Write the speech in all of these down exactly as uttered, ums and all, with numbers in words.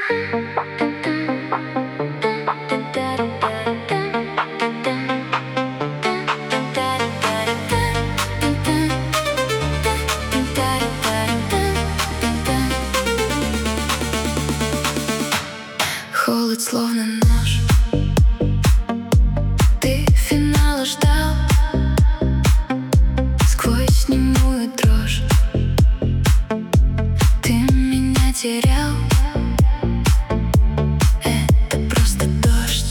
Холод словно нож. Ты финала ждал сквозь немую дрожь. Ты меня терял. Это просто дождь.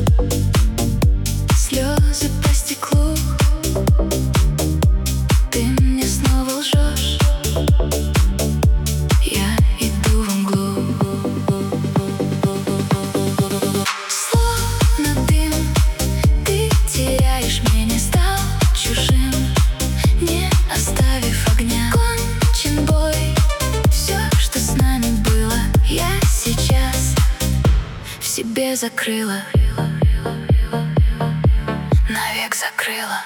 Слезы по стеклу. Ты мне снова лжешь. Я иду в мглу. Себе закрыла, навек закрыла.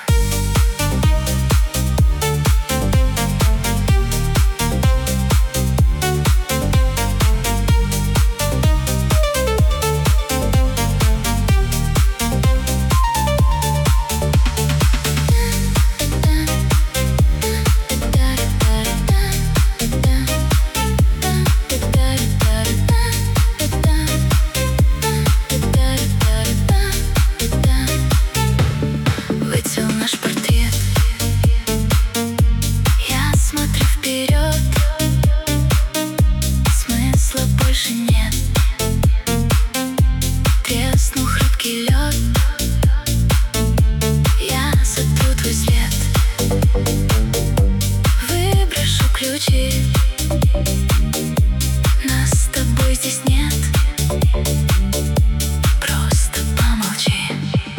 Больше нет. Треснул хрупкий лед. Я сотру твой след. Выброшу ключи. Нас с тобой здесь нет. Просто помолчи.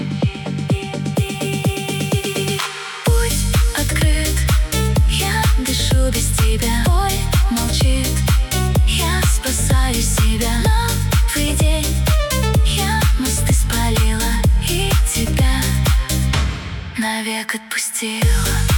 Путь открыт. Я дышу без тебя. Ой, молчит. Я спасаю себя. Новый день. Я мосты спалила и тебя навек отпустила.